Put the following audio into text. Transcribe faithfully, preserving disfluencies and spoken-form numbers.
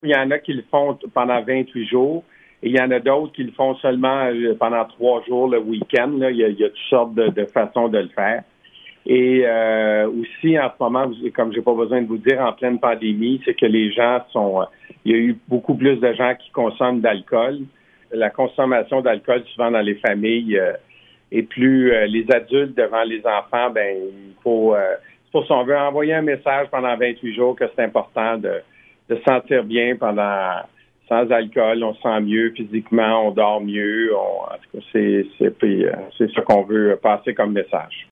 Il y en a qui le font pendant vingt-huit jours et il y en a d'autres qui le font seulement pendant trois jours le week-end. Là. Il y a, il y a toutes sortes de, de façons de le faire. Et euh, aussi, en ce moment, comme j'ai pas besoin de vous dire, en pleine pandémie, c'est que les gens sont... Il y a eu beaucoup plus de gens qui consomment d'alcool. La consommation d'alcool, souvent dans les familles, euh, est plus... Euh, les adultes devant les enfants, ben il faut... Euh, c'est pour ça qu'on veut envoyer un message pendant vingt-huit jours que c'est important de, de se sentir bien pendant... Sans alcool, on se sent mieux physiquement, on dort mieux. On, en tout cas, c'est, c'est, c'est ce qu'on veut passer comme message.